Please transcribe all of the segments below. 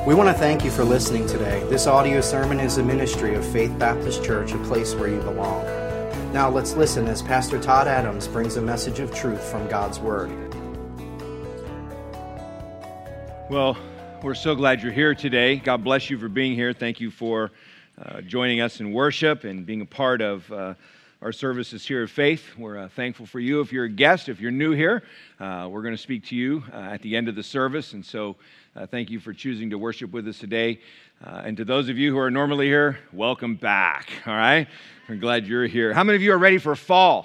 We want to thank you for listening today. This audio sermon is a ministry of Faith Baptist Church, a place where you belong. Now let's listen as Pastor Todd Adams brings a message of truth from God's Word. Well, we're so glad you're here today. God bless you for being here. Thank you for joining us in worship and being a part of our services here at Faith. We're thankful for you. If you're a guest, if you're new here, we're going to speak to you at the end of the service. And so thank you for choosing to worship with us today. And to those of you who are normally here, welcome back. All right? We're glad you're here. How many of you are ready for fall?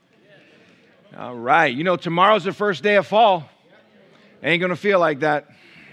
All right. You know, tomorrow's the first day of fall. Ain't going to feel like that.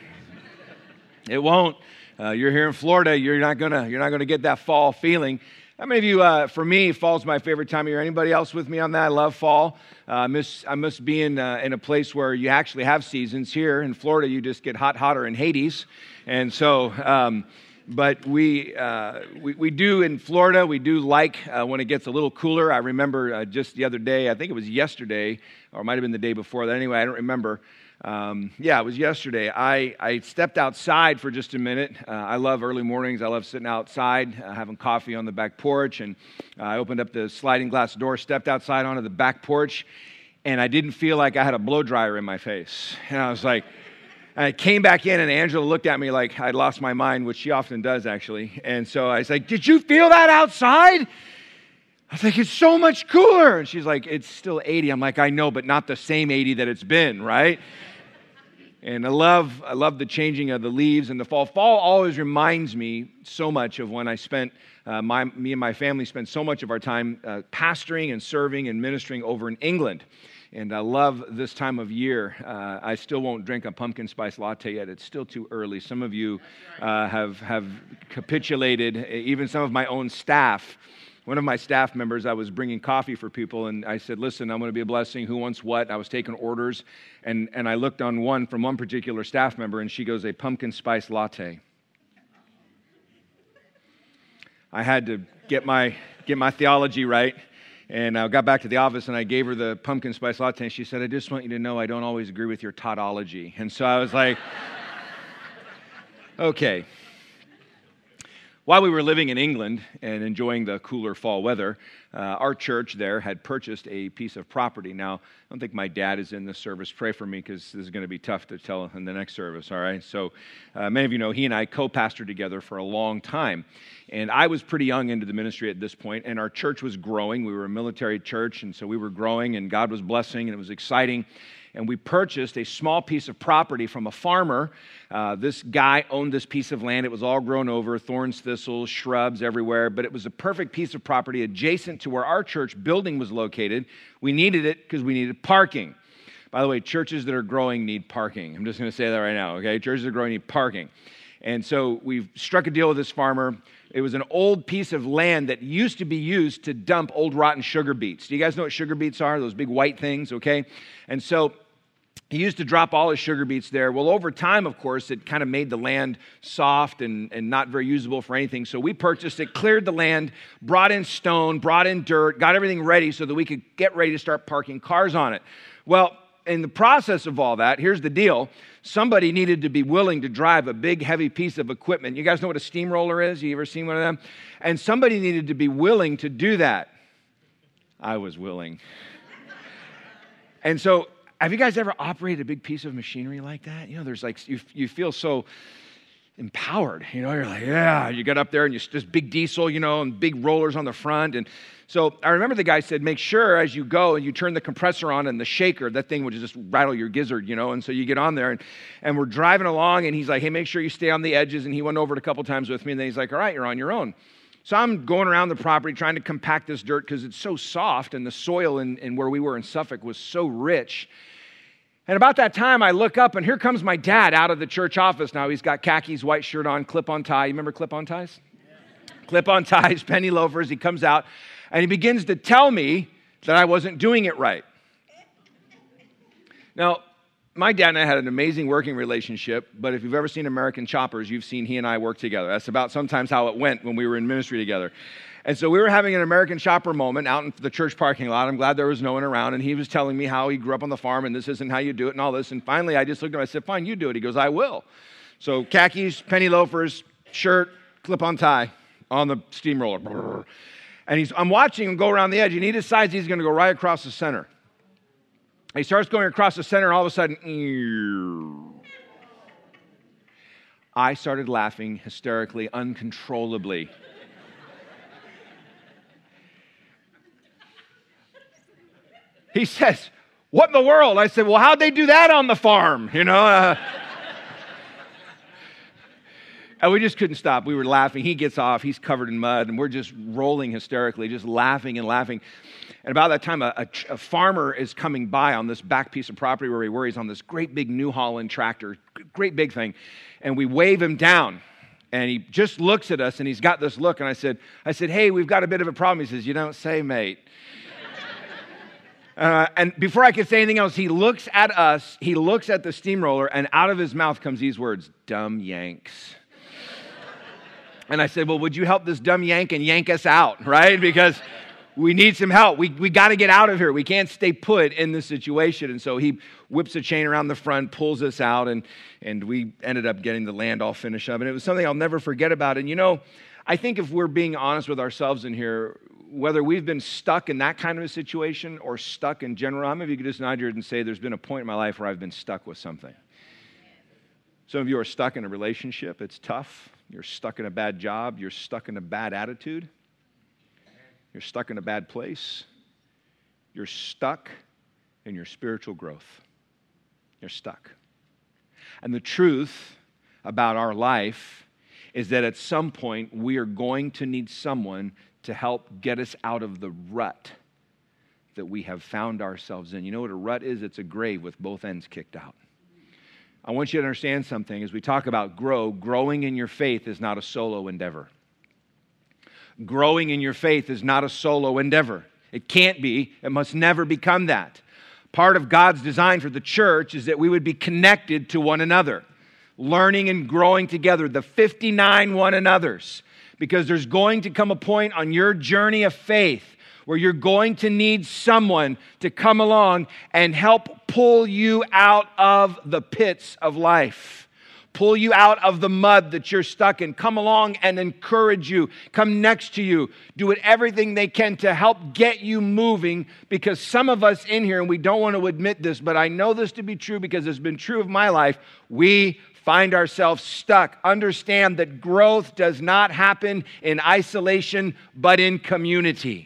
It won't. You're here in Florida. You're not gonna get that fall feeling. How many of you? For me, fall's my favorite time of year. Anybody else with me on that? I love fall. I miss being in a place where you actually have seasons. Here in Florida, you just get hotter in Hades, and so. But we do in Florida. We do like when it gets a little cooler. I remember just the other day. I think it was yesterday, or it might have been the day before that. Anyway, I don't remember. It was yesterday. I stepped outside for just a minute. I love early mornings. I love sitting outside, having coffee on the back porch. And I opened up the sliding glass door, stepped outside onto the back porch, and I didn't feel like I had a blow dryer in my face. And I was like, I came back in, and Angela looked at me like I'd lost my mind, which she often does, actually. And so I was like, "Did you feel that outside?" I was like, "It's so much cooler." And she's like, "It's still 80. I'm like, "I know, but not the same 80 that it's been, right?" And I love the changing of the leaves in the fall. Fall always reminds me so much of when I spent, me and my family spent so much of our time pastoring and serving and ministering over in England. And I love this time of year. I still won't drink a pumpkin spice latte yet. It's still too early. Some of you have capitulated, even some of my own staff. One of my staff members, I was bringing coffee for people, and I said, "Listen, I'm going to be a blessing. Who wants what?" I was taking orders, and I looked on one from one particular staff member, and she goes, "A pumpkin spice latte." I had to get my theology right, and I got back to the office, and I gave her the pumpkin spice latte, and she said, "I just want you to know I don't always agree with your tautology." And so I was like, okay. While we were living in England and enjoying the cooler fall weather, our church there had purchased a piece of property. Now, I don't think my dad is in this service. Pray for me because this is going to be tough to tell in the next service, all right? So many of you know he and I co-pastored together for a long time. And I was pretty young into the ministry at this point, and our church was growing. We were a military church, and so we were growing, and God was blessing, and it was exciting. And we purchased a small piece of property from a farmer. This guy owned this piece of land. It was all grown over, thorns, thistles, shrubs everywhere, but it was a perfect piece of property adjacent to where our church building was located. We needed it because we needed parking. By the way, churches that are growing need parking. I'm just going to say that right now, okay? Churches that are growing need parking. And so we've struck a deal with this farmer. It was an old piece of land that used to be used to dump old rotten sugar beets. Do you guys know what sugar beets are? Those big white things, okay? And so he used to drop all his sugar beets there. Well, over time, of course, it kind of made the land soft and not very usable for anything. So we purchased it, cleared the land, brought in stone, brought in dirt, got everything ready so that we could get ready to start parking cars on it. Well, in the process of all that, here's the deal. Somebody needed to be willing to drive a big, heavy piece of equipment. You guys know what a steamroller is? You ever seen one of them? And somebody needed to be willing to do that. I was willing. And so, have you guys ever operated a big piece of machinery like that? You know, there's like, you feel so empowered. You know, you're like, yeah, you get up there and you just big diesel, you know, and big rollers on the front. And so I remember the guy said, make sure as you go and you turn the compressor on and the shaker, that thing would just rattle your gizzard, you know. And so you get on there and we're driving along and he's like, hey, make sure you stay on the edges. And he went over it a couple times with me. And then he's like, all right, you're on your own. So I'm going around the property trying to compact this dirt because it's so soft and the soil in where we were in Suffolk was so rich. And about that time, I look up, and here comes my dad out of the church office. Now, he's got khakis, white shirt on, clip-on tie. You remember clip-on ties? Yeah. Clip-on ties, penny loafers. He comes out, and he begins to tell me that I wasn't doing it right. Now, my dad and I had an amazing working relationship, but if you've ever seen American Choppers, you've seen he and I work together. That's about sometimes how it went when we were in ministry together. And so we were having an American Chopper moment out in the church parking lot. I'm glad there was no one around. And he was telling me how he grew up on the farm and this isn't how you do it and all this. And finally, I just looked at him. I said, fine, you do it. He goes, I will. So khakis, penny loafers, shirt, clip-on tie on the steamroller. And I'm watching him go around the edge, and he decides he's going to go right across the center. He starts going across the center, and all of a sudden, I started laughing hysterically, uncontrollably. He says, "What in the world?" I said, "Well, how'd they do that on the farm?" And we just couldn't stop. We were laughing. He gets off. He's covered in mud, and we're just rolling hysterically, just laughing and laughing. And about that time, a farmer is coming by on this back piece of property where he's on this great big New Holland tractor, great big thing. And we wave him down, and he just looks at us, and he's got this look. And I said, "Hey, we've got a bit of a problem." He says, "You don't say, mate." And before I could say anything else, he looks at us, he looks at the steamroller, and out of his mouth comes these words, "Dumb Yanks." And I said, "Well, would you help this dumb Yank and yank us out, right? Because we need some help. We got to get out of here. We can't stay put in this situation." And so he whips a chain around the front, pulls us out, and we ended up getting the land all finished up. And it was something I'll never forget about. And I think if we're being honest with ourselves in here, whether we've been stuck in that kind of a situation or stuck in general, how many of you could just nod your head and say, "There's been a point in my life where I've been stuck with something"? Some of you are stuck in a relationship. It's tough. You're stuck in a bad job. You're stuck in a bad attitude. You're stuck in a bad place. You're stuck in your spiritual growth. You're stuck. And the truth about our life is that at some point we are going to need someone to help get us out of the rut that we have found ourselves in. You know what a rut is? It's a grave with both ends kicked out. I want you to understand something. As we talk about growing in your faith is not a solo endeavor. Growing in your faith is not a solo endeavor. It can't be. It must never become that. Part of God's design for the church is that we would be connected to one another, learning and growing together, the 59 one another's. Because there's going to come a point on your journey of faith where you're going to need someone to come along and help pull you out of the pits of life. Pull you out of the mud that you're stuck in. Come along and encourage you. Come next to you. Do everything they can to help get you moving, because some of us in here, and we don't want to admit this, but I know this to be true because it's been true of my life, we find ourselves stuck. Understand that growth does not happen in isolation, but in community.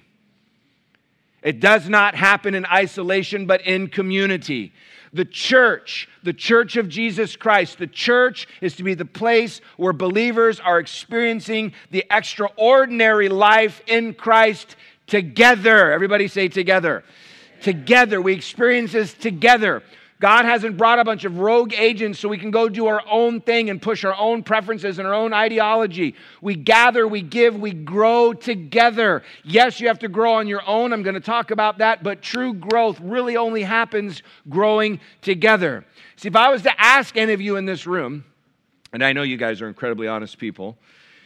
It does not happen in isolation, but in community. The church of Jesus Christ, the church is to be the place where believers are experiencing the extraordinary life in Christ together. Everybody say together. Together. We experience this together. God hasn't brought a bunch of rogue agents so we can go do our own thing and push our own preferences and our own ideology. We gather, we give, we grow together. Yes, you have to grow on your own. I'm going to talk about that. But true growth really only happens growing together. See, if I was to ask any of you in this room, and I know you guys are incredibly honest people.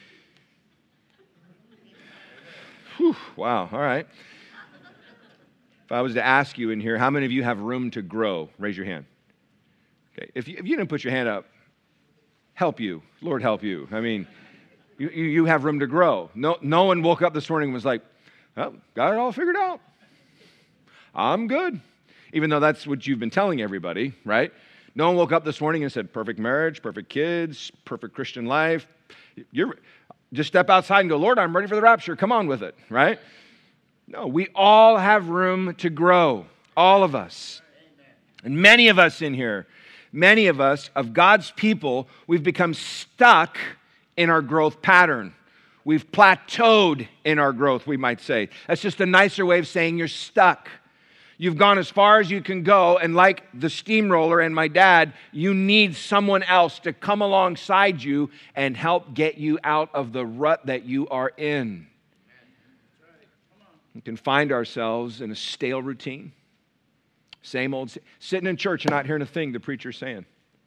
Wow, all right. If I was to ask you in here, how many of you have room to grow? Raise your hand. Okay. If you didn't put your hand up, help you. Lord help you. I mean, you have room to grow. No one woke up this morning and was like, "Oh, got it all figured out. I'm good." Even though that's what you've been telling everybody, right? No one woke up this morning and said, "Perfect marriage, perfect kids, perfect Christian life." Just step outside and go, "Lord, I'm ready for the rapture. Come on with it," right? No, we all have room to grow, all of us. And many of us in here, many of us, of God's people, we've become stuck in our growth pattern. We've plateaued in our growth, we might say. That's just a nicer way of saying you're stuck. You've gone as far as you can go, and like the steamroller and my dad, you need someone else to come alongside you and help get you out of the rut that you are in. We can find ourselves in a stale routine. Same old, sitting in church and not hearing a thing the preacher's saying.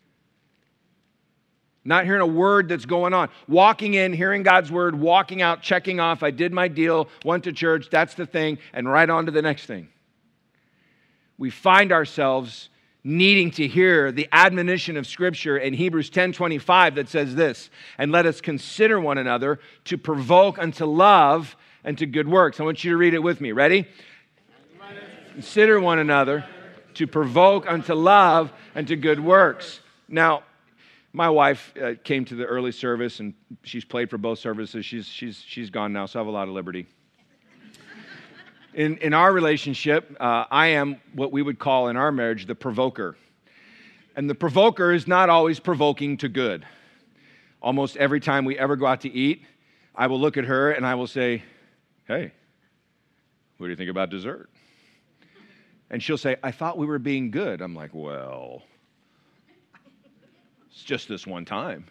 Not hearing a word that's going on. Walking in, hearing God's word, walking out, checking off, I did my deal, went to church, that's the thing, and right on to the next thing. We find ourselves needing to hear the admonition of Scripture in Hebrews 10:25 that says this, and let us consider one another to provoke unto love and to good works. I want you to read it with me. Ready? Consider one another to provoke unto love and to good works. Now, my wife came to the early service, and she's played for both services. She's gone now, so I have a lot of liberty. In our relationship, I am what we would call in our marriage the provoker. And the provoker is not always provoking to good. Almost every time we ever go out to eat, I will look at her and I will say, hey, what do you think about dessert? And she'll say, I thought we were being good. I'm like, well, it's just this one time.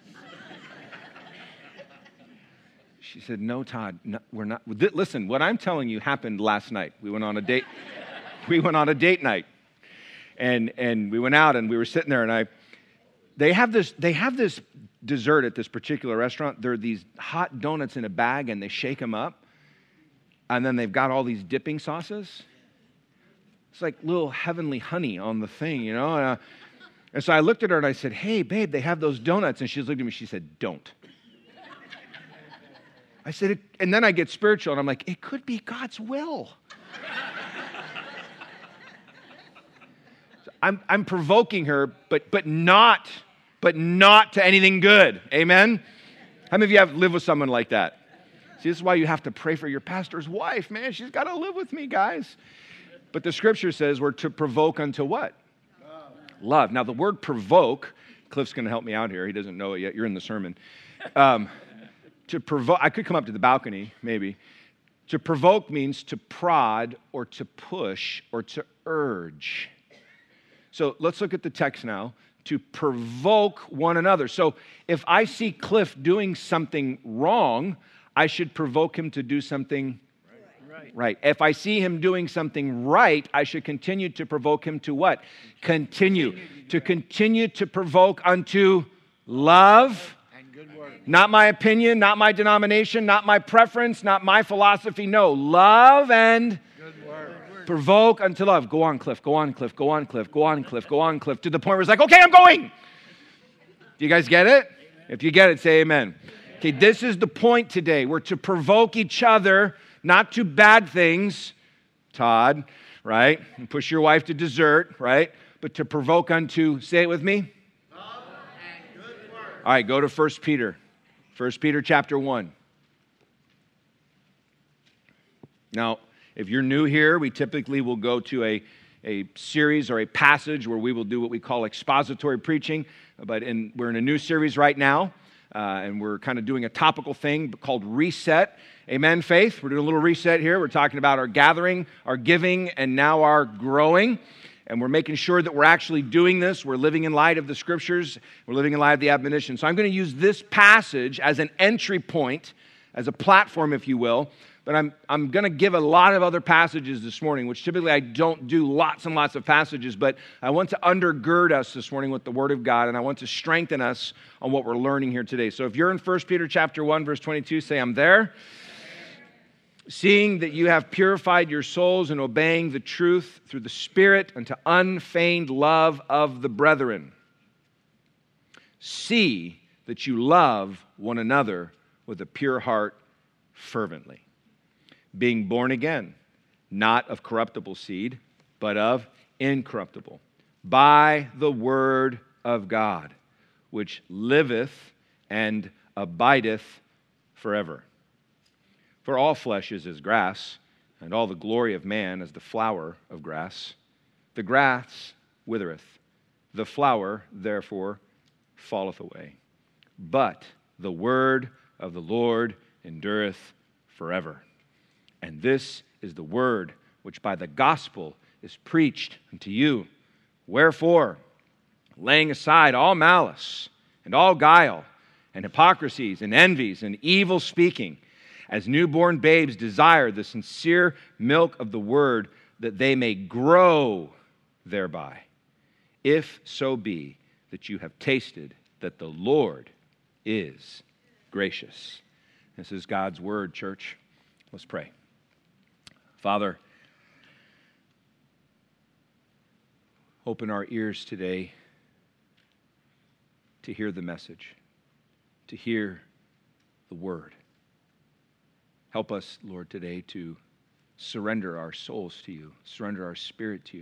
She said, no, Todd, no, we're not. Listen, what I'm telling you happened last night. We went on a date. We went on a date night. And we went out and we were sitting there and they have this dessert at this particular restaurant. They're these hot donuts in a bag and they shake them up. And then they've got all these dipping sauces. It's like little heavenly honey on the thing, you know. And so I looked at her and I said, hey, babe, they have those donuts. And she looked at me, she said, don't. I said, and then I get spiritual, and I'm like, it could be God's will. I'm provoking her, but not to anything good. Amen? How many of you have lived with someone like that? See, this is why you have to pray for your pastor's wife, man. She's got to live with me, guys. But the Scripture says we're to provoke unto what? Love. Now, the word provoke, Cliff's going to help me out here. He doesn't know it yet. You're in the sermon. To provoke, I could come up to the balcony, maybe. To provoke means to prod or to push or to urge. So let's look at the text now. To provoke one another. So if I see Cliff doing something wrong, I should provoke him to do something right. If I see him doing something right, I should continue to provoke him to what? Continue to provoke unto love. Not my opinion, not my denomination, not my preference, not my philosophy. No, love and provoke unto love. Go on, Cliff. Go on, Cliff. Go on, Cliff. Go on, Cliff. Go on, Cliff. To the point where it's like, okay, I'm going. Do you guys get it? If you get it, say amen. Okay, this is the point today. We're to provoke each other, not to bad things, Todd, right? And push your wife to dessert, right? But to provoke unto, say it with me. Love and good work. All right, go to 1 Peter. 1 Peter chapter 1. Now, if you're new here, we typically will go to a series or a passage where we will do what we call expository preaching. But we're in a new series right now, and we're kind of doing a topical thing called Reset. Amen, faith? We're doing a little reset here. We're talking about our gathering, our giving, and now our growing. And we're making sure that we're actually doing this. We're living in light of the Scriptures. We're living in light of the admonition. So I'm going to use this passage as an entry point, as a platform, if you will. But I'm going to give a lot of other passages this morning, which typically I don't do lots and lots of passages. But I want to undergird us this morning with the Word of God, and I want to strengthen us on what we're learning here today. So if you're in 1 Peter chapter 1, verse 22, say, I'm there. Seeing that you have purified your souls in obeying the truth through the Spirit unto unfeigned love of the brethren. See that you love one another with a pure heart fervently. Being born again, not of corruptible seed, but of incorruptible, by the word of God, which liveth and abideth forever. For all flesh is as grass, and all the glory of man as the flower of grass. The grass withereth, the flower therefore falleth away. But the word of the Lord endureth forever. And this is the word which by the gospel is preached unto you. Wherefore, laying aside all malice, and all guile, and hypocrisies, and envies, and evil speaking, as newborn babes desire the sincere milk of the word, that they may grow thereby, if so be that you have tasted that the Lord is gracious. This is God's word, church. Let's pray. Father, Open our ears today to hear the message, to hear the word. Help us, Lord, today to surrender our souls to you, surrender our spirit to you.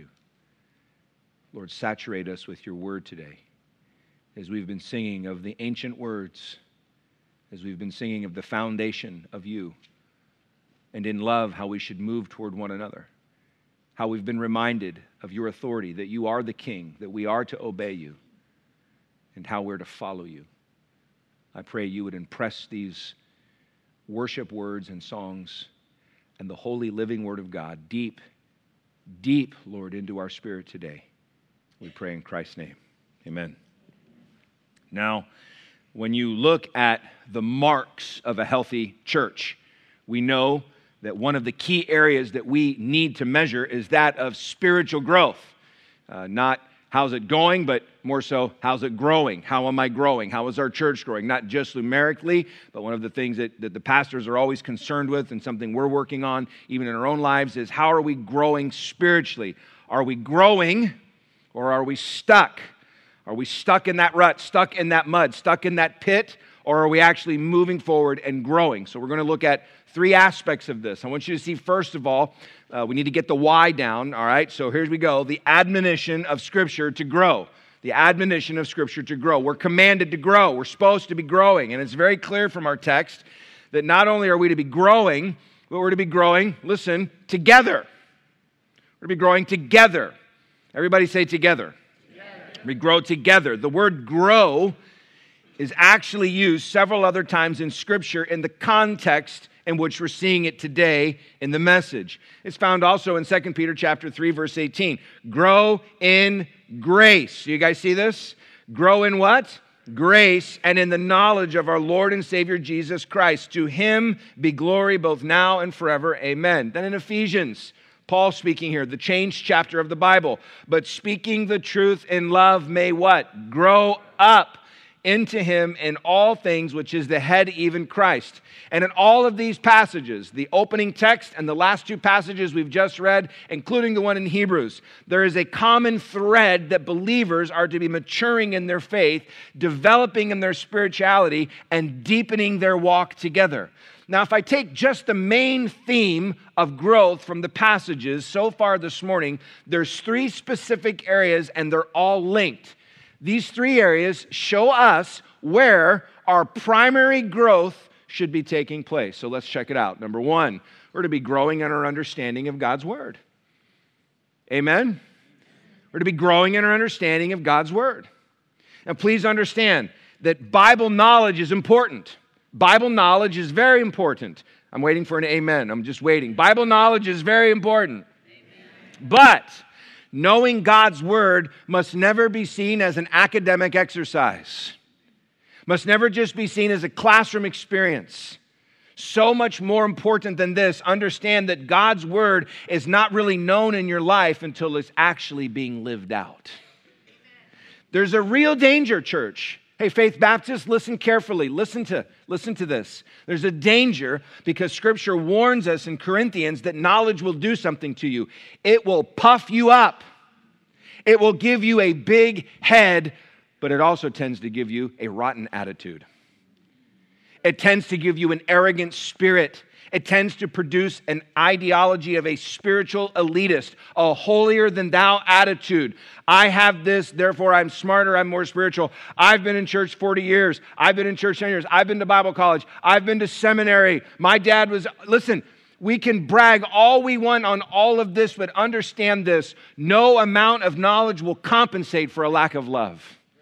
Lord, saturate us with your word today. As we've been singing of the ancient words, as we've been singing of the foundation of you, and in love, how we should move toward one another, how we've been reminded of your authority, that you are the King, that we are to obey you, and how we're to follow you. I pray you would impress these worship words and songs and the holy living word of God deep, deep, Lord, into our spirit today. We pray in Christ's name. Amen. Now, when you look at the marks of a healthy church, we know that one of the key areas that we need to measure is that of spiritual growth. Not how's it going, but more so, how's it growing? How am I growing? How is our church growing? Not just numerically, but one of the things that the pastors are always concerned with and something we're working on, even in our own lives, is how are we growing spiritually? Are we growing or are we stuck? Are we stuck in that rut, stuck in that mud, stuck in that pit, or are we actually moving forward and growing? So we're going to look at three aspects of this. I want you to see, first of all, we need to get the why down, all right? So here we go, the admonition of Scripture to grow. The admonition of Scripture to grow. We're commanded to grow. We're supposed to be growing. And it's very clear from our text that not only are we to be growing, but we're to be growing, listen, together. We're to be growing together. Everybody say together. We grow together. The word grow is actually used several other times in Scripture in the context in which we're seeing it today in the message. It's found also in 2 Peter chapter 3, verse 18. Grow in grace. You guys see this? Grow in what? Grace, and in the knowledge of our Lord and Savior Jesus Christ. To him be glory both now and forever. Amen. Then in Ephesians, Paul speaking here, the changed chapter of the Bible. But speaking the truth in love may what? Grow up into him in all things, which is the head, even Christ. And in all of these passages, the opening text and the last two passages we've just read, including the one in Hebrews, there is a common thread that believers are to be maturing in their faith, developing in their spirituality, and deepening their walk together. Now, if I take just the main theme of growth from the passages so far this morning, there's three specific areas and they're all linked. These three areas show us where our primary growth should be taking place. So let's check it out. Number one, we're to be growing in our understanding of God's Word. Amen? We're to be growing in our understanding of God's Word. Now, please understand that Bible knowledge is important. Bible knowledge is very important. I'm waiting for an amen. I'm just waiting. Bible knowledge is very important. Amen. But knowing God's Word must never be seen as an academic exercise. Must never just be seen as a classroom experience. So much more important than this, understand that God's Word is not really known in your life until it's actually being lived out. There's a real danger, church. Hey, Faith Baptist, listen carefully. Listen to this. There's a danger because Scripture warns us in Corinthians that knowledge will do something to you. It will puff you up. It will give you a big head, but it also tends to give you a rotten attitude. It tends to give you an arrogant spirit. It tends to produce an ideology of a spiritual elitist, a holier-than-thou attitude. I have this, therefore I'm smarter, I'm more spiritual. I've been in church 40 years. I've been in church 10 years. I've been to Bible college. I've been to seminary. My dad was... Listen, we can brag all we want on all of this, but understand this. No amount of knowledge will compensate for a lack of love.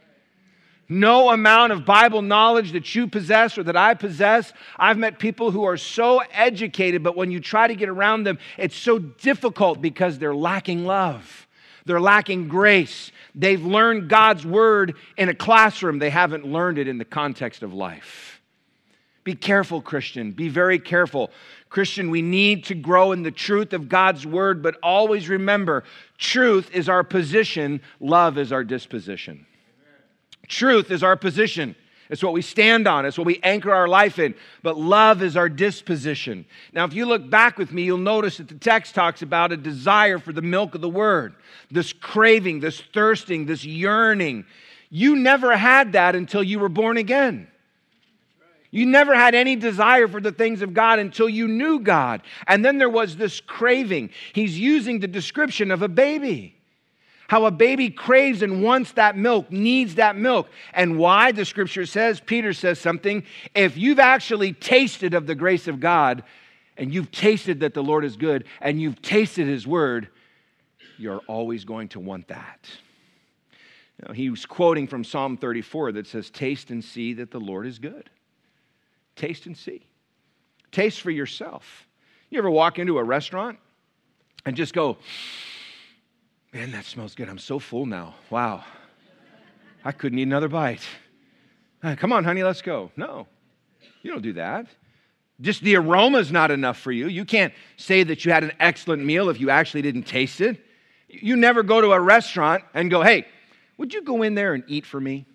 No amount of Bible knowledge that you possess or that I possess. I've met people who are so educated, but when you try to get around them, it's so difficult because they're lacking love. They're lacking grace. They've learned God's Word in a classroom. They haven't learned it in the context of life. Be careful, Christian. Be very careful. Christian, we need to grow in the truth of God's Word, but always remember, truth is our position, love is our disposition. Truth is our position. It's what we stand on. It's what we anchor our life in. But love is our disposition. Now, if you look back with me, you'll notice that the text talks about a desire for the milk of the Word, this craving, this thirsting, this yearning. You never had that until you were born again. You never had any desire for the things of God until you knew God. And then there was this craving. He's using the description of a baby. How a baby craves and wants that milk, needs that milk. And why? The scripture says, Peter says something. If you've actually tasted of the grace of God, and you've tasted that the Lord is good, and you've tasted His word, you're always going to want that. Now, he was quoting from Psalm 34 that says, taste and see that the Lord is good. Taste and see. Taste for yourself. You ever walk into a restaurant and just go, man, that smells good. I'm so full now. Wow. I couldn't eat another bite. Come on, honey, let's go. No, you don't do that. Just the aroma's not enough for you. You can't say that you had an excellent meal if you actually didn't taste it. You never go to a restaurant and go, hey, would you go in there and eat for me?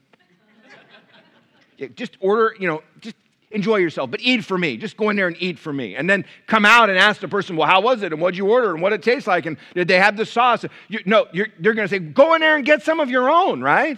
Just order, just enjoy yourself, but eat for me. Just go in there and eat for me. And then come out and ask the person, well, how was it? And what'd you order? And what did it taste like? And did they have the sauce? They're going to say, go in there and get some of your own, right?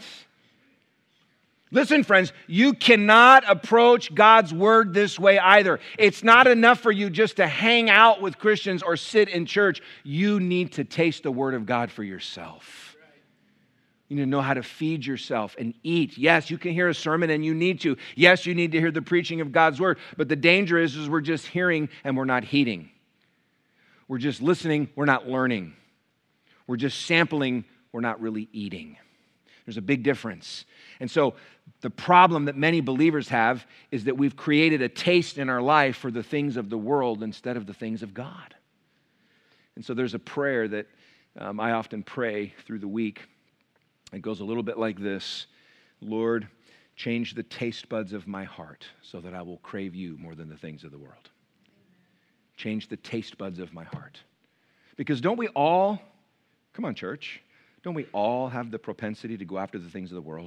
Listen, friends, you cannot approach God's word this way either. It's not enough for you just to hang out with Christians or sit in church. You need to taste the word of God for yourself. You need to know how to feed yourself and eat. Yes, you can hear a sermon and you need to. Yes, you need to hear the preaching of God's word. But the danger is we're just hearing and we're not heeding. We're just listening, we're not learning. We're just sampling, we're not really eating. There's a big difference. And so the problem that many believers have is that we've created a taste in our life for the things of the world instead of the things of God. And so there's a prayer that I often pray through the week. It goes a little bit like this. Lord, change the taste buds of my heart so that I will crave you more than the things of the world. Change the taste buds of my heart. Because don't we all, come on church, don't we all have the propensity to go after the things of the world?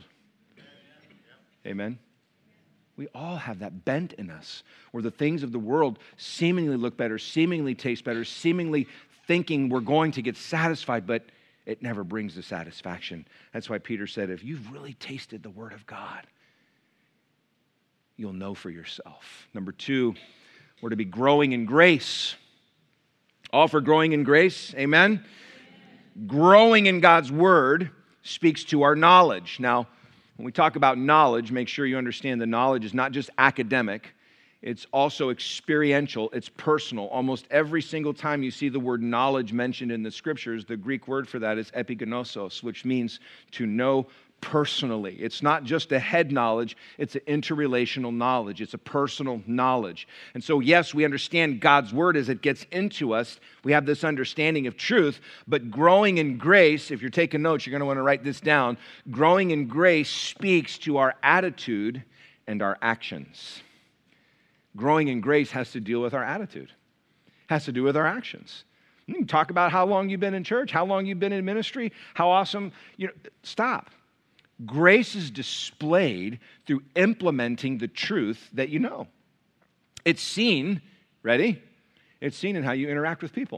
Amen? We all have that bent in us where the things of the world seemingly look better, seemingly taste better, seemingly thinking we're going to get satisfied, but it never brings the satisfaction. That's why Peter said, if you've really tasted the word of God, you'll know for yourself. Number 2, we're to be growing in grace. All for growing in grace. Amen? Growing in God's word speaks to our knowledge. Now, when we talk about knowledge, make sure you understand the knowledge is not just academic. It's also experiential. It's personal. Almost every single time you see the word knowledge mentioned in the scriptures, the Greek word for that is epignosos, which means to know personally. It's not just a head knowledge. It's an interrelational knowledge. It's a personal knowledge. And so, yes, we understand God's word as it gets into us. We have this understanding of truth, but growing in grace, if you're taking notes, you're going to want to write this down. Growing in grace speaks to our attitude and our actions. Growing in grace has to deal with our attitude, has to do with our actions. You can talk about how long you've been in church, how long you've been in ministry, how awesome, stop. Grace is displayed through implementing the truth that you know. It's seen, ready? It's seen in how you interact with people.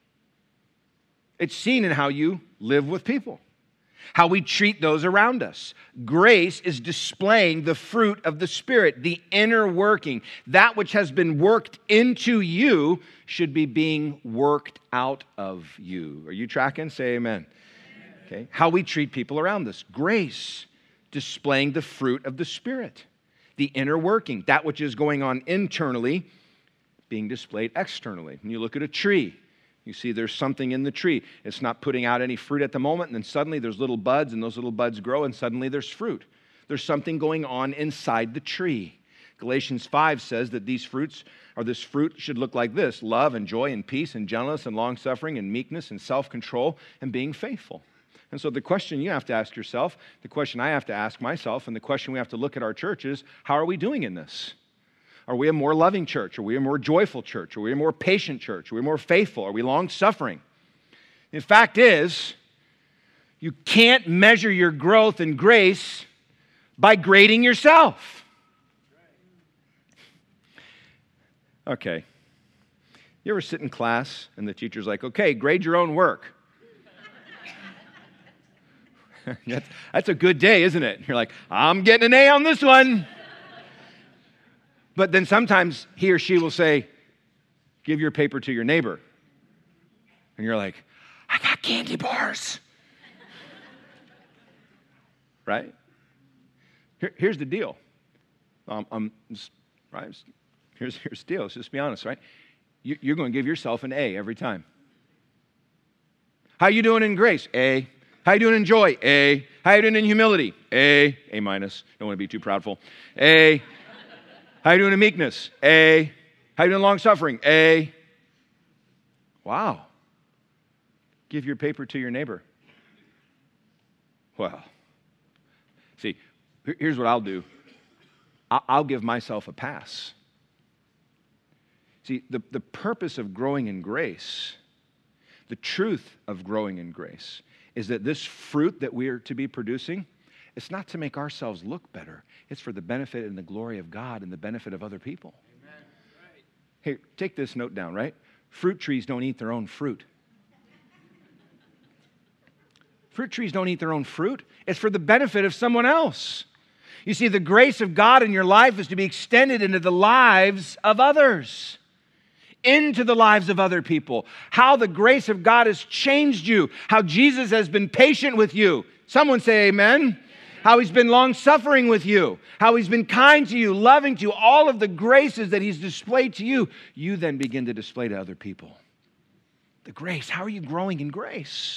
It's seen in how you live with people. How we treat those around us. Grace is displaying the fruit of the Spirit, the inner working. That which has been worked into you should be being worked out of you. Are you tracking? Say amen. Okay. How we treat people around us. Grace displaying the fruit of the Spirit, the inner working. That which is going on internally being displayed externally. When you look at a tree, you see there's something in the tree. It's not putting out any fruit at the moment, and then suddenly there's little buds, and those little buds grow, and suddenly there's fruit. There's something going on inside the tree. Galatians 5 says that this fruit should look like this: love and joy and peace and gentleness and long-suffering and meekness and self-control and being faithful. And so the question you have to ask yourself, the question I have to ask myself, and the question we have to look at our church is, how are we doing in this? Are we a more loving church? Are we a more joyful church? Are we a more patient church? Are we more faithful? Are we long-suffering? The fact is, you can't measure your growth in grace by grading yourself. Okay. You ever sit in class and the teacher's like, okay, grade your own work? That's a good day, isn't it? You're like, I'm getting an A on this one. But then sometimes he or she will say, give your paper to your neighbor. And you're like, I got candy bars. Right? Here's the deal. Right? Here's the deal. Let's just be honest, right? You're going to give yourself an A every time. How you doing in grace? A. How you doing in joy? A. How you doing in humility? A. A minus. Don't want to be too proudful. A. How you doing in meekness? A. How you doing in long suffering? A. Wow. Give your paper to your neighbor. Well, see, here's what I'll do. I'll give myself a pass. See, the purpose of growing in grace, the truth of growing in grace, is that this fruit that we are to be producing, it's not to make ourselves look better. It's for the benefit and the glory of God and the benefit of other people. Amen. Right. Hey, take this note down, right? Fruit trees don't eat their own fruit. Fruit trees don't eat their own fruit. It's for the benefit of someone else. You see, the grace of God in your life is to be extended into the lives of others. Into the lives of other people. How the grace of God has changed you. How Jesus has been patient with you. Someone say amen. How He's been long-suffering with you. How He's been kind to you, loving to you. All of the graces that He's displayed to you, you then begin to display to other people. The grace. How are you growing in grace?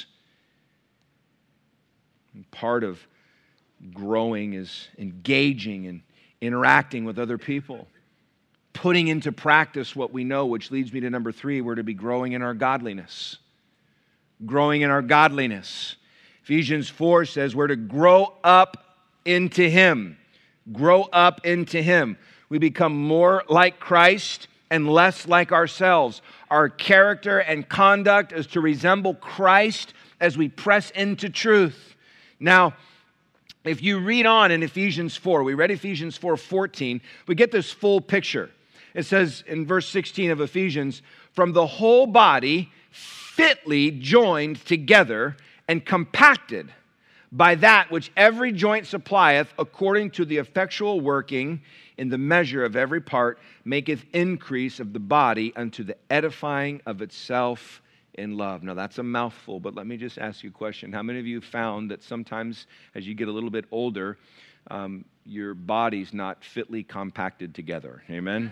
And part of growing is engaging and interacting with other people. Putting into practice what we know, which leads me to number 3, we're to be growing in our godliness. Growing in our godliness. Ephesians 4 says we're to grow up into Him. Grow up into Him. We become more like Christ and less like ourselves. Our character and conduct is to resemble Christ as we press into truth. Now, if you read on in Ephesians 4, we read Ephesians 4:14, we get this full picture. It says in verse 16 of Ephesians, from the whole body fitly joined together and compacted by that which every joint supplieth, according to the effectual working in the measure of every part, maketh increase of the body unto the edifying of itself in love. Now that's a mouthful, but let me just ask you a question. How many of you found that sometimes as you get a little bit older, your body's not fitly compacted together? Amen?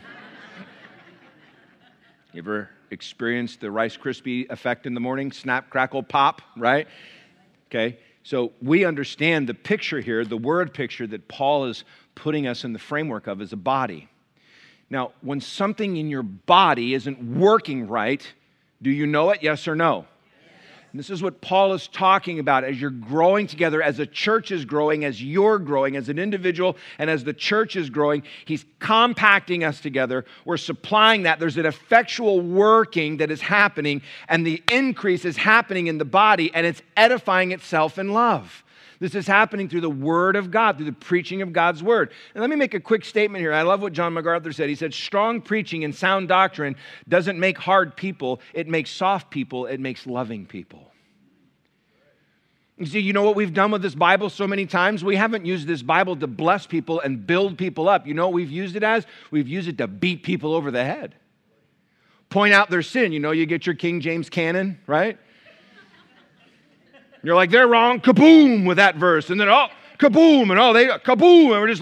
You ever experienced the Rice Krispie effect in the morning? Snap, crackle, pop, right? Okay, so we understand the picture here, the word picture that Paul is putting us in the framework of is a body. Now, when something in your body isn't working right, do you know it? Yes or no? And this is what Paul is talking about as you're growing together, as the church is growing, as you're growing, as an individual, and as the church is growing. He's compacting us together. We're supplying that. There's an effectual working that is happening, and the increase is happening in the body, and it's edifying itself in love. This is happening through the Word of God, through the preaching of God's Word. And let me make a quick statement here. I love what John MacArthur said. He said, strong preaching and sound doctrine doesn't make hard people. It makes soft people. It makes loving people. You see, you know what we've done with this Bible so many times? We haven't used this Bible to bless people and build people up. You know what we've used it as? We've used it to beat people over the head. Point out their sin. You know, you get your King James canon, right? You're like, they're wrong, kaboom, with that verse. And then, oh, kaboom, and they kaboom. And we're just...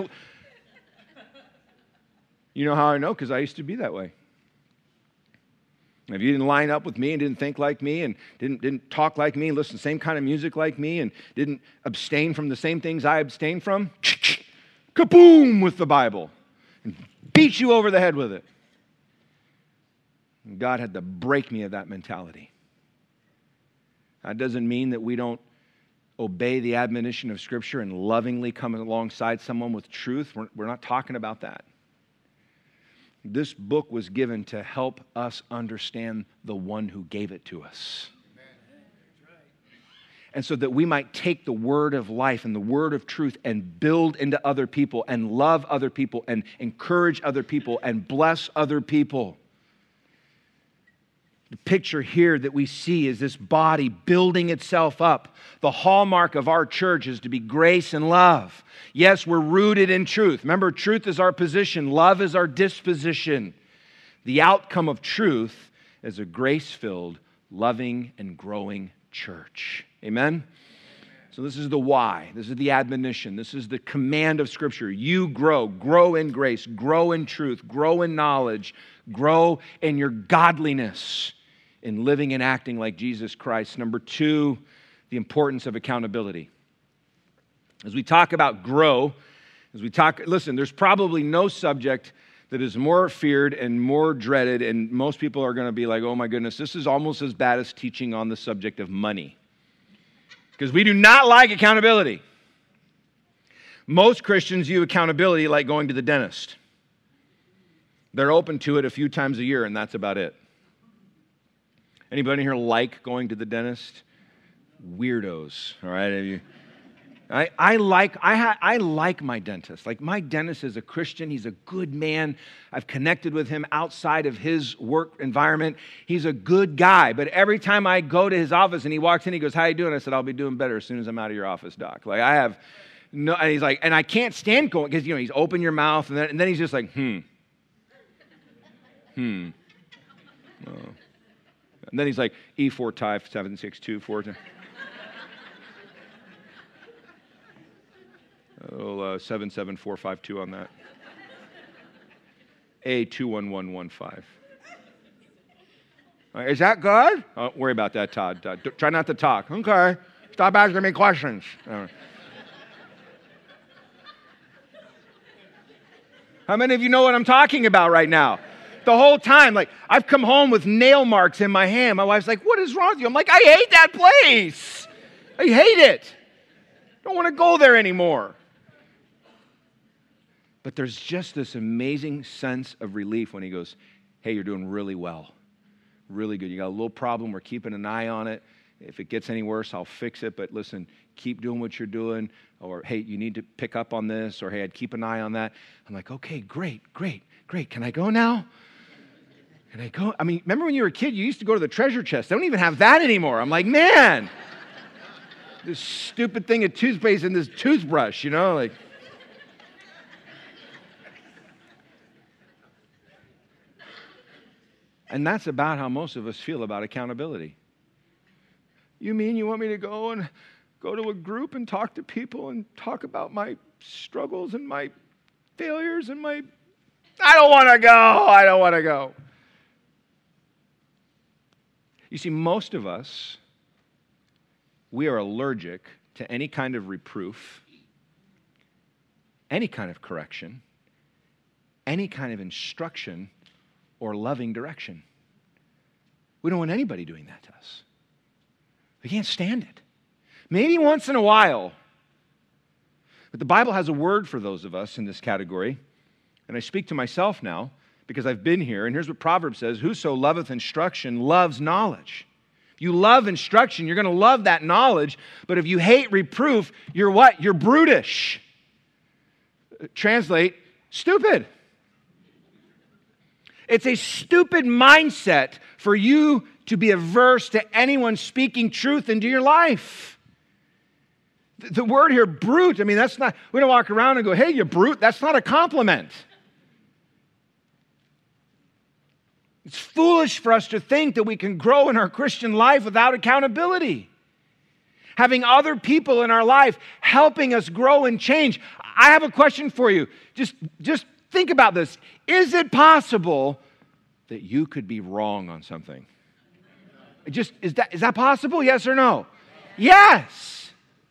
You know how I know? Because I used to be that way. If you didn't line up with me and didn't think like me and didn't talk like me and listen to the same kind of music like me and didn't abstain from the same things I abstain from, kaboom with the Bible. And beat you over the head with it. And God had to break me of that mentality. That doesn't mean that we don't obey the admonition of Scripture and lovingly come alongside someone with truth. We're not talking about that. This book was given to help us understand the one who gave it to us. And so that we might take the word of life and the word of truth and build into other people and love other people and encourage other people and bless other people. The picture here that we see is this body building itself up. The hallmark of our church is to be grace and love. Yes, we're rooted in truth. Remember, truth is our position. Love is our disposition. The outcome of truth is a grace-filled, loving, and growing church. Amen? So this is the why. This is the admonition. This is the command of Scripture. You grow. Grow in grace. Grow in truth. Grow in knowledge. Grow in your godliness, in living and acting like Jesus Christ. Number 2, the importance of accountability. As we talk about grow, listen, there's probably no subject that is more feared and more dreaded, and most people are going to be like, oh my goodness, this is almost as bad as teaching on the subject of money. Because we do not like accountability. Most Christians view accountability like going to the dentist. They're open to it a few times a year, and that's about it. Anybody here like going to the dentist? Weirdos, all right? I like my dentist. Like, my dentist is a Christian. He's a good man. I've connected with him outside of his work environment. He's a good guy. But every time I go to his office and he walks in, he goes, "How you doing?" I said, "I'll be doing better as soon as I'm out of your office, doc." Like, I have no, and he's like, and I can't stand going, because, he's open your mouth, and then he's just like, Oh. And then he's like, E4 type 7624. 77452 on that. A21115. Is that good? Don't worry about that, Todd. Try not to talk. Okay. Stop asking me questions. How many of you know what I'm talking about right now? The whole time, like, I've come home with nail marks in my hand. My wife's like, "What is wrong with you?" I'm like, "I hate that place. I hate it. Don't want to go there anymore." But there's just this amazing sense of relief when he goes, "Hey, you're doing really well. Really good. You got a little problem. We're keeping an eye on it. If it gets any worse, I'll fix it. But listen, keep doing what you're doing." Or, "Hey, you need to pick up on this." Or, "Hey, I'd keep an eye on that." I'm like, "Okay, great. Can I go now? Can I go?" I mean, remember when you were a kid, you used to go to the treasure chest. They don't even have that anymore. I'm like, man, this stupid thing of toothpaste and this toothbrush, like. And that's about how most of us feel about accountability. You mean you want me to go to a group and talk to people and talk about my struggles and my failures and I don't want to go. You see, most of us, we are allergic to any kind of reproof, any kind of correction, any kind of instruction, or loving direction. We don't want anybody doing that to us. We can't stand it. Maybe once in a while. But the Bible has a word for those of us in this category. And I speak to myself now because I've been here. And here's what Proverbs says: "Whoso loveth instruction loves knowledge." If you love instruction, you're going to love that knowledge. But if you hate reproof, you're what? You're brutish. Translate, stupid. It's a stupid mindset for you to be averse to anyone speaking truth into your life. The word here, brute, I mean, that's not, we don't walk around and go, "Hey, you brute." That's not a compliment. It's foolish for us to think that we can grow in our Christian life without accountability. Having other people in our life helping us grow and change. I have a question for you. Just think about this. Is it possible that you could be wrong on something? Is that possible? Yes or no? Yes.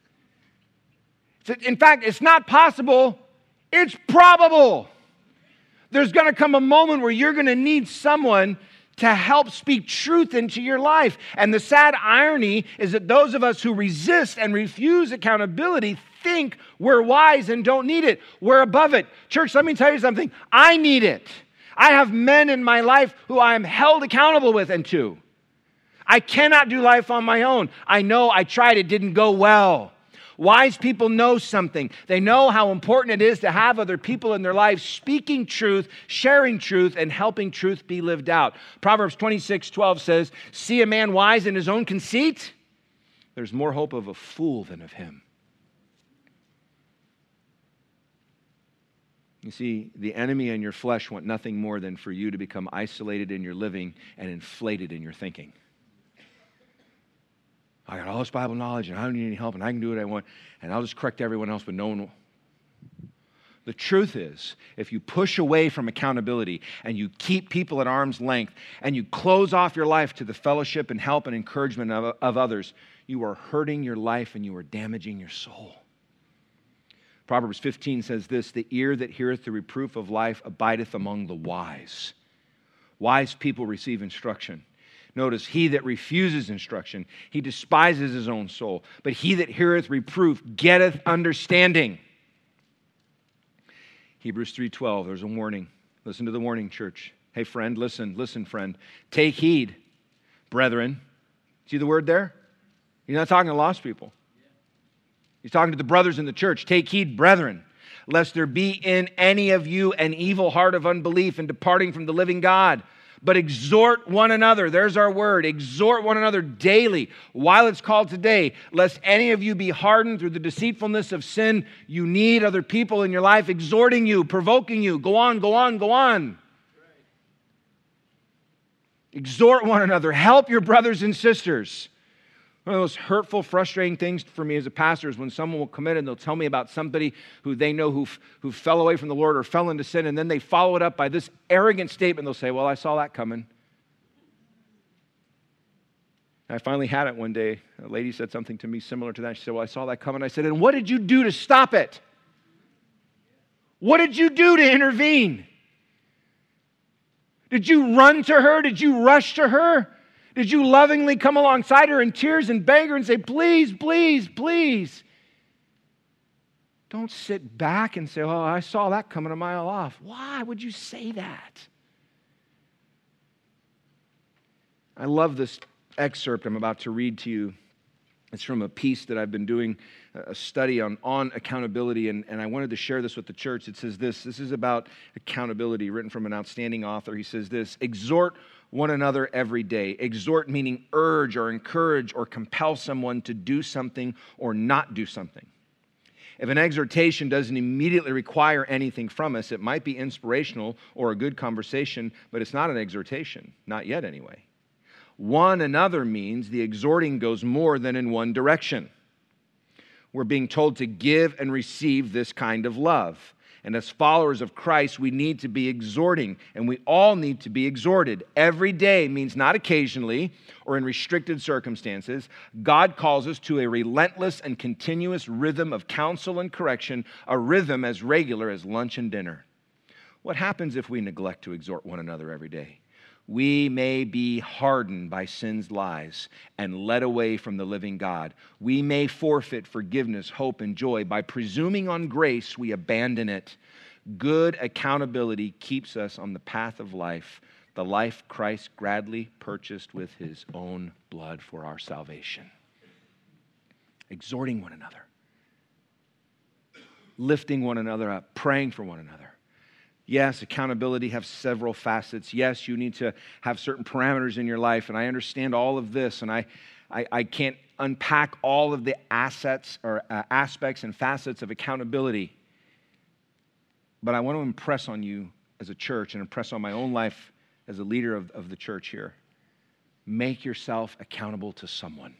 In fact, it's not possible. It's probable. There's going to come a moment where you're going to need someone to help speak truth into your life. And the sad irony is that those of us who resist and refuse accountability think we're wise and don't need it. We're above it. Church, let me tell you something. I need it. I have men in my life who I am held accountable with and to. I cannot do life on my own. I know I tried, it didn't go well. Wise people know something. They know how important it is to have other people in their lives speaking truth, sharing truth, and helping truth be lived out. Proverbs 26:12 says, "See a man wise in his own conceit? There's more hope of a fool than of him." You see, the enemy and your flesh want nothing more than for you to become isolated in your living and inflated in your thinking. I got all this Bible knowledge and I don't need any help and I can do what I want and I'll just correct everyone else, but no one will. The truth is, if you push away from accountability and you keep people at arm's length and you close off your life to the fellowship and help and encouragement of others, you are hurting your life and you are damaging your soul. Proverbs 15 says this, "The ear that heareth the reproof of life abideth among the wise." Wise people receive instruction. Notice, he that refuses instruction, he despises his own soul. But he that heareth reproof getteth understanding. Hebrews 3:12, there's a warning. Listen to the warning, church. Hey, friend, listen, friend. Take heed, brethren. See the word there? He's not talking to lost people. He's talking to the brothers in the church. Take heed, brethren, lest there be in any of you an evil heart of unbelief in departing from the living God. But exhort one another, there's our word, exhort one another daily, while it's called today, lest any of you be hardened through the deceitfulness of sin. You need other people in your life exhorting you, provoking you. Go on, go on, go on. Exhort one another. Help your brothers and sisters. One of those hurtful, frustrating things for me as a pastor is when someone will come in and they'll tell me about somebody who they know who fell away from the Lord or fell into sin, and then they follow it up by this arrogant statement. They'll say, "Well, I saw that coming." And I finally had it one day. A lady said something to me similar to that. She said, "Well, I saw that coming." I said, "And what did you do to stop it? What did you do to intervene? Did you run to her? Did you rush to her? Did you lovingly come alongside her in tears and beg her and say, 'Please, please, please'?" Don't sit back and say, "Oh, I saw that coming a mile off." Why would you say that? I love this excerpt I'm about to read to you. It's from a piece that I've been doing, a study on accountability, and I wanted to share this with the church. It says this is about accountability, written from an outstanding author. He says this, "Exhort one another every day." Exhort meaning urge or encourage or compel someone to do something or not do something. If an exhortation doesn't immediately require anything from us, it might be inspirational or a good conversation, but it's not an exhortation, not yet anyway. One another means the exhorting goes more than in one direction. We're being told to give and receive this kind of love. And as followers of Christ, we need to be exhorting, and we all need to be exhorted. Every day means not occasionally or in restricted circumstances. God calls us to a relentless and continuous rhythm of counsel and correction, a rhythm as regular as lunch and dinner. What happens if we neglect to exhort one another every day? We may be hardened by sin's lies and led away from the living God. We may forfeit forgiveness, hope, and joy. By presuming on grace, we abandon it. Good accountability keeps us on the path of life, the life Christ gladly purchased with his own blood for our salvation. Exhorting one another, lifting one another up, praying for one another. Yes, accountability has several facets. Yes, you need to have certain parameters in your life, and I understand all of this, and I can't unpack all of the assets or aspects and facets of accountability. But I want to impress on you as a church and impress on my own life as a leader of the church here. Make yourself accountable to someone.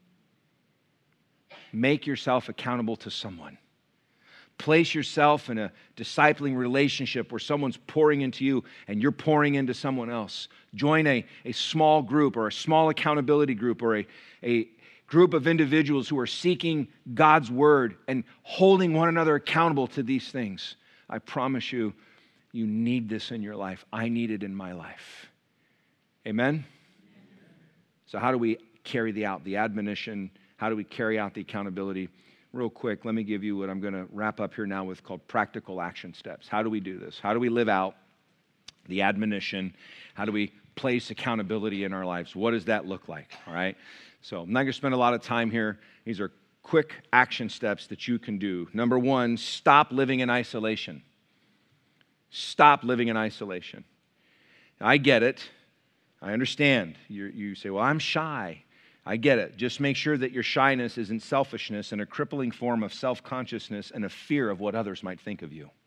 Make yourself accountable to someone. Place yourself in a discipling relationship where someone's pouring into you and you're pouring into someone else. Join a small group or a small accountability group or a group of individuals who are seeking God's word and holding one another accountable to these things. I promise you, you need this in your life. I need it in my life. Amen? So how do we carry out the admonition? How do we carry out the accountability? Real quick, let me give you what I'm going to wrap up here now with called practical action steps. How do we do this? How do we live out the admonition. How do we place accountability in our lives? What does that look like? All right. So I'm not going to spend a lot of time here. These are quick action steps that you can do. Number one, stop living in isolation. Stop living in isolation. I get it. I understand. You say, well, I'm shy. I get it. Just make sure that your shyness isn't selfishness and a crippling form of self-consciousness and a fear of what others might think of you.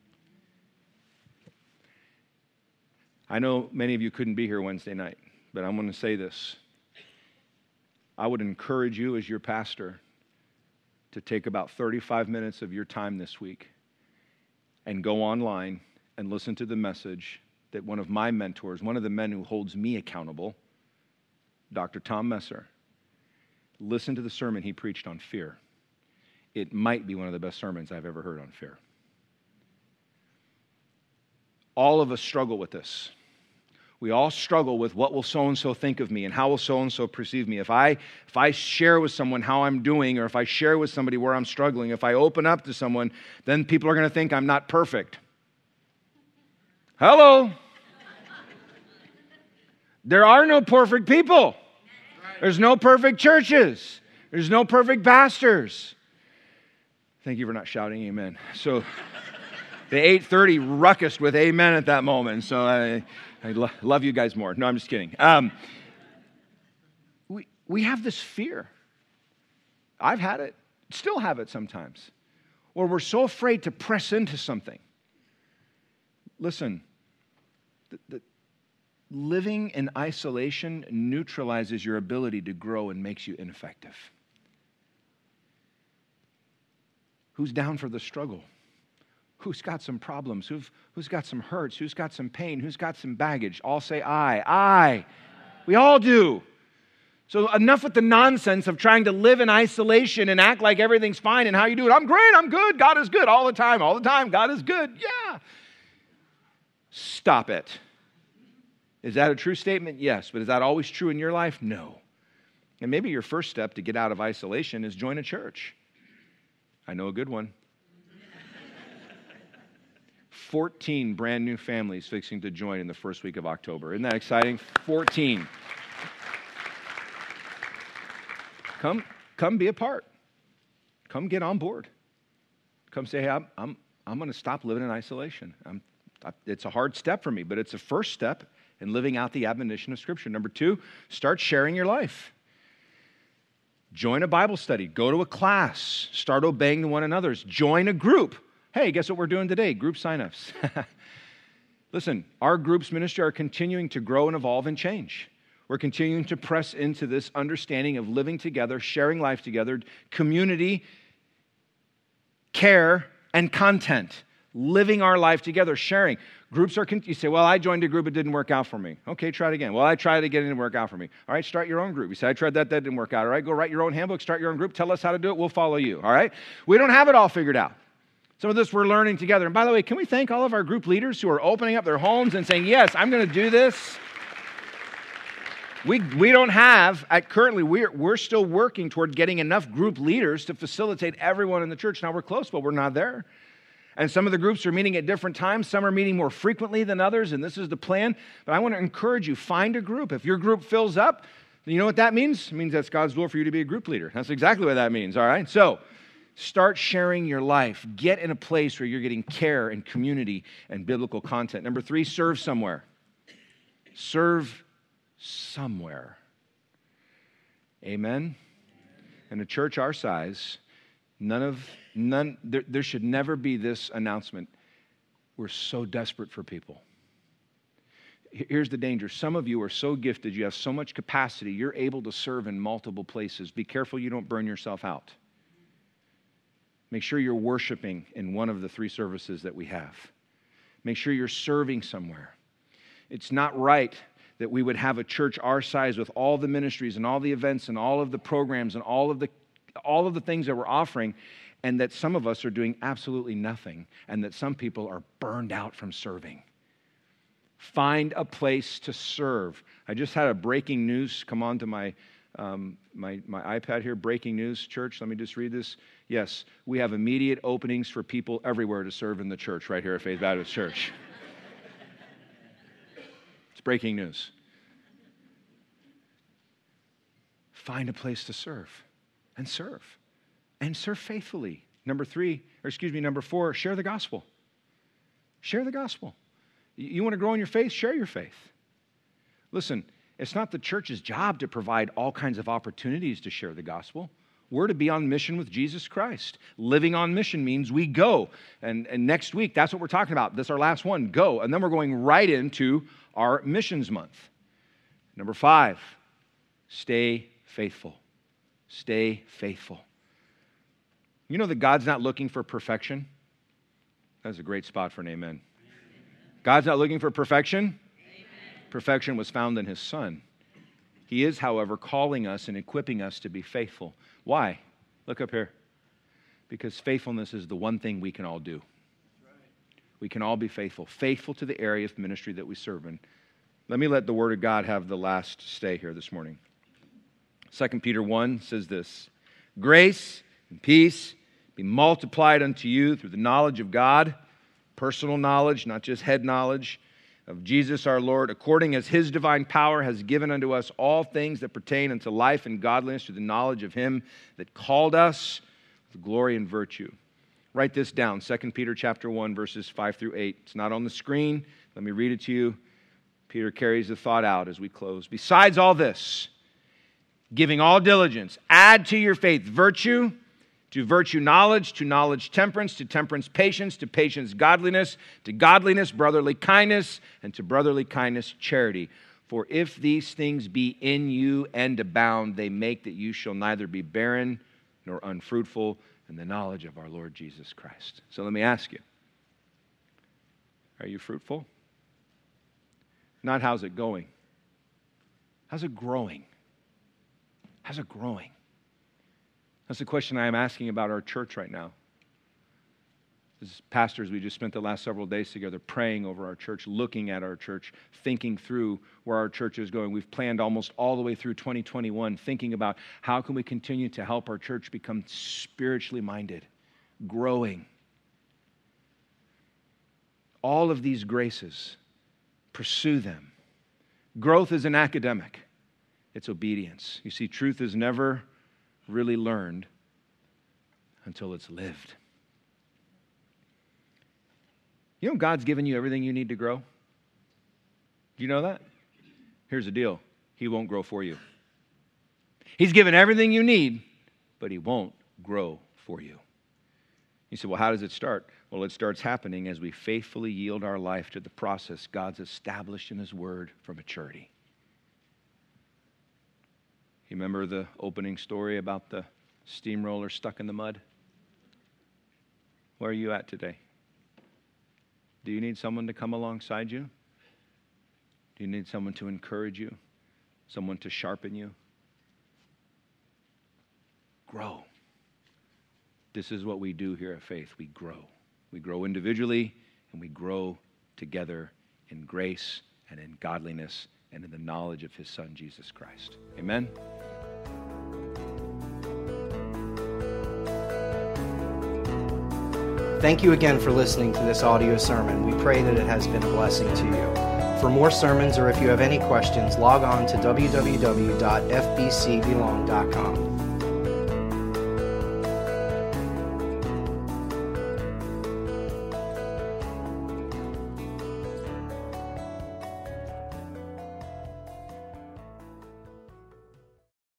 I know many of you couldn't be here Wednesday night, but I'm going to say this. I would encourage you as your pastor to take about 35 minutes of your time this week and go online and listen to the message that one of my mentors, one of the men who holds me accountable, Dr. Tom Messer, listen to the sermon he preached on fear. It might be one of the best sermons I've ever heard on fear. All of us struggle with this. We all struggle with what will so-and-so think of me and how will so-and-so perceive me. If I share with someone how I'm doing, or if I share with somebody where I'm struggling, if I open up to someone, then people are going to think I'm not perfect. Hello? There are no perfect people. There's no perfect churches. There's no perfect pastors. Thank you for not shouting amen. So the 8:30 ruckus with amen at that moment. So I love you guys more. No, I'm just kidding. We have this fear. I've had it. Still have it sometimes. Where we're so afraid to press into something. Listen, living in isolation neutralizes your ability to grow and makes you ineffective. Who's down for the struggle? Who's got some problems? Who's got some hurts? Who's got some pain? Who's got some baggage? All say I. We all do. So enough with the nonsense of trying to live in isolation and act like everything's fine and how you do it. I'm great, I'm good, God is good all the time, God is good. Yeah. Stop it. Is that a true statement? Yes. But is that always true in your life? No. And maybe your first step to get out of isolation is join a church. I know a good one. 14 brand new families fixing to join in the first week of October. Isn't that exciting? 14. Come be a part. Come get on board. Come say, hey, I'm going to stop living in isolation. It's a hard step for me, but it's a first step in living out the admonition of Scripture. Number 2, start sharing your life. Join a Bible study. Go to a class. Start obeying one another's. Join a group. Hey, guess what we're doing today? Group signups. Listen, our group's ministry are continuing to grow and evolve and change. We're continuing to press into this understanding of living together, sharing life together, community, care, and content. Living our life together, sharing. Groups are, you say, well, I joined a group, it didn't work out for me. Okay, try it again. Well, I tried it again, it didn't work out for me. All right, start your own group. You say, I tried that didn't work out. All right, go write your own handbook, start your own group, tell us how to do it, we'll follow you. All right? We don't have it all figured out. Some of this we're learning together. And by the way, can we thank all of our group leaders who are opening up their homes and saying, yes, I'm going to do this? We don't have, currently, we're still working toward getting enough group leaders to facilitate everyone in the church. Now, we're close, but we're not there. And some of the groups are meeting at different times. Some are meeting more frequently than others, and this is the plan. But I want to encourage you, find a group. If your group fills up, you know what that means? It means that's God's will for you to be a group leader. That's exactly what that means, all right? So start sharing your life. Get in a place where you're getting care and community and biblical content. Number 3, serve somewhere. Serve somewhere. Amen? In a church our size, there should never be this announcement. We're so desperate for people. Here's the danger. Some of you are so gifted, you have so much capacity, you're able to serve in multiple places. Be careful you don't burn yourself out. Make sure you're worshiping in one of the 3 services that we have. Make sure you're serving somewhere. It's not right that we would have a church our size with all the ministries and all the events and all of the programs and all of the things that we're offering, and that some of us are doing absolutely nothing, and that some people are burned out from serving. Find a place to serve. I just had a breaking news come onto my iPad here. Breaking news, church. Let me just read this. Yes, we have immediate openings for people everywhere to serve in the church right here at Faith Baptist Church. It's breaking news. Find a place to serve and serve faithfully. Number 4, share the gospel. Share the gospel. You want to grow in your faith? Share your faith. Listen, it's not the church's job to provide all kinds of opportunities to share the gospel. We're to be on mission with Jesus Christ. Living on mission means we go. And next week, that's what we're talking about. This is our last one, go. And then we're going right into our missions month. Number 5, stay faithful. Stay faithful. You know that God's not looking for perfection? That's a great spot for an amen. God's not looking for perfection? Amen. Perfection was found in His Son. He is, however, calling us and equipping us to be faithful. Why? Look up here. Because faithfulness is the one thing we can all do. We can all be faithful. Faithful to the area of ministry that we serve in. Let me let the Word of God have the last stay here this morning. 2 Peter 1 says this, grace and peace be multiplied unto you through the knowledge of God, personal knowledge, not just head knowledge, of Jesus our Lord, according as His divine power has given unto us all things that pertain unto life and godliness through the knowledge of Him that called us with glory and virtue. Write this down, 2 Peter chapter 1, verses 5 through 8. It's not on the screen. Let me read it to you. Peter carries the thought out as we close. Besides all this, giving all diligence, add to your faith virtue, to virtue knowledge, to knowledge temperance, to temperance patience, to patience godliness, to godliness brotherly kindness, and to brotherly kindness charity. For if these things be in you and abound, they make that you shall neither be barren nor unfruitful in the knowledge of our Lord Jesus Christ. So let me ask you, are you fruitful? Not how's it going. How's it growing? How's it growing? That's the question I am asking about our church right now. As pastors, we just spent the last several days together praying over our church, looking at our church, thinking through where our church is going. We've planned almost all the way through 2021, thinking about how can we continue to help our church become spiritually minded, growing. All of these graces, pursue them. Growth is an academic. It's obedience. You see, truth is never really learned until it's lived. You know God's given you everything you need to grow? Do you know that? Here's the deal. He won't grow for you. He's given everything you need, but He won't grow for you. You say, well, how does it start? Well, it starts happening as we faithfully yield our life to the process God's established in His Word for maturity. You remember the opening story about the steamroller stuck in the mud? Where are you at today? Do you need someone to come alongside you? Do you need someone to encourage you? Someone to sharpen you? Grow. This is what we do here at Faith. We grow. We grow individually and we grow together in grace and in godliness and in the knowledge of His Son, Jesus Christ. Amen? Thank you again for listening to this audio sermon. We pray that it has been a blessing to you. For more sermons or if you have any questions, log on to www.fbcbelong.com.